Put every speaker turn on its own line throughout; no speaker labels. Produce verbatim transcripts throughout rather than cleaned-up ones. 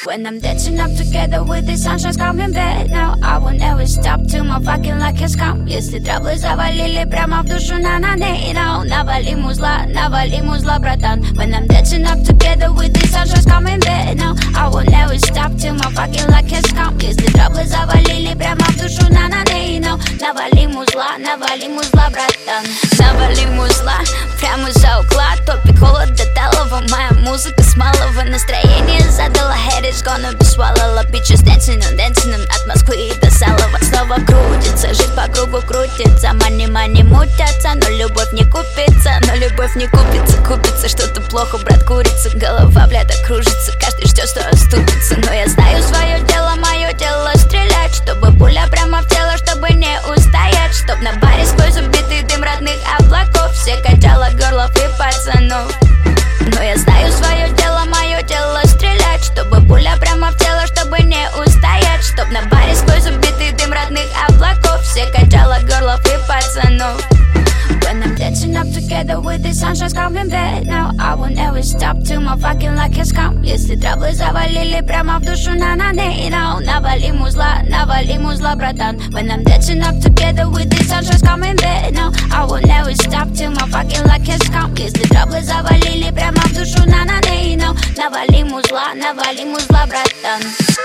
When I'm dancing up together with the sunshine's coming back now, I will never stop till my fucking luck has come. Если траблы завалили прямо в душу, на-на-не, now навали музла, навали музла, братан. When I'm dancing up together with the sunshine's coming back now, I will never stop till my fucking luck has come. Если траблы завалили прямо в душу, на-на-не, now навали музла, навали музла, братан. Навали музла, прямо за угла, топит холод до талого. Моя музыка с малого настроения задала. Head is gonna be swallowed. Bitches dancing on dancing on от Москвы и до Салова. Снова крутится, жизнь по кругу крутится. Мани, мани мутятся, но любовь не купится. Но любовь не купится, купится что-то плохо, брат, курица. Голова, бляда, кружится, каждый ждет, что оступится. Но я знаю свое дело, мое дело стрелять, чтобы пуля прямо в тело, чтобы не устоять. Чтоб на баре сквозь убитый дым родных облаков все качало горлов и пацанов. Но я знаю свое дело, мое дело стрелять, чтобы пуля прямо в тело, чтобы не устоять. Чтоб на баре сквозь убитый дым родных облаков все качало горлов и пацанов. When I'm dancing up together with the sunshine's coming back now, I will never stop till my fucking luck has come. Если траблы завалили прямо в душу, на-на-не, now навали музла, навали музла, братан. When I'm dancing up together with the sunshine's coming back now, I will never stop till my fucking luck has come. Если траблы завалили прямо в душу, на-на-не, now навали музла, навали музла, братан.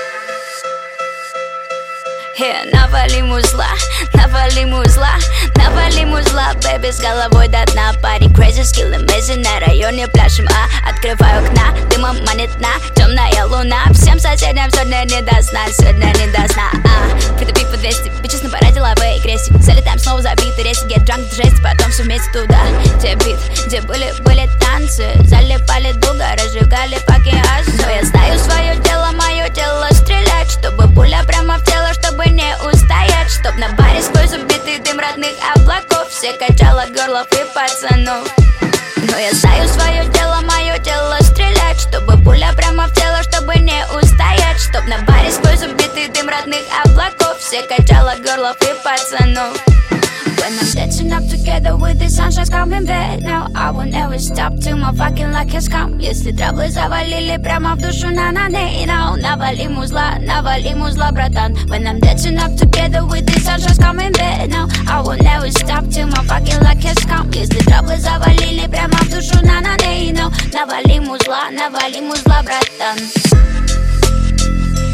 Yeah, навали музла, навали музла, навали музла, бэби, с головой до дна. Парень crazy, skill amazing, на районе пляшем, а открываю окна, дымом манит на темная луна. Всем соседям сегодня не до сна, сегодня не до сна, а притопив по двести, бичес на параде лавы и гресси. Залетаем снова забитый рейс, get drunk, жесть, потом все вместе туда. Где бит, где были, были танцы, залипали долго, разжигали fucking ас. Но я знаю свое дело, мое дело стрелять, чтобы пуля прямо в тело, чтобы не устоять. Чтоб на баре сквозь убитый дым родных облаков все качало горлов и пацанов. Но я знаю свое дело, мое дело стрелять, чтобы пуля прямо в тело, чтобы не устоять. Чтоб на баре сквозь убитый дым родных облаков все качало горлов и пацанов. When I'm dancing up together with the sunshine's coming back now, I will never stop till my fucking luck has come. Если траблы завалили прямо в душу, на-на-не, now навали музла, навали музла, братан. When I'm dancing up together with the sunshine's coming back now, I will never stop till my fucking luck has come. Если траблы завалили прямо в душу, на-на-не, now навали музла, навали музла, братан.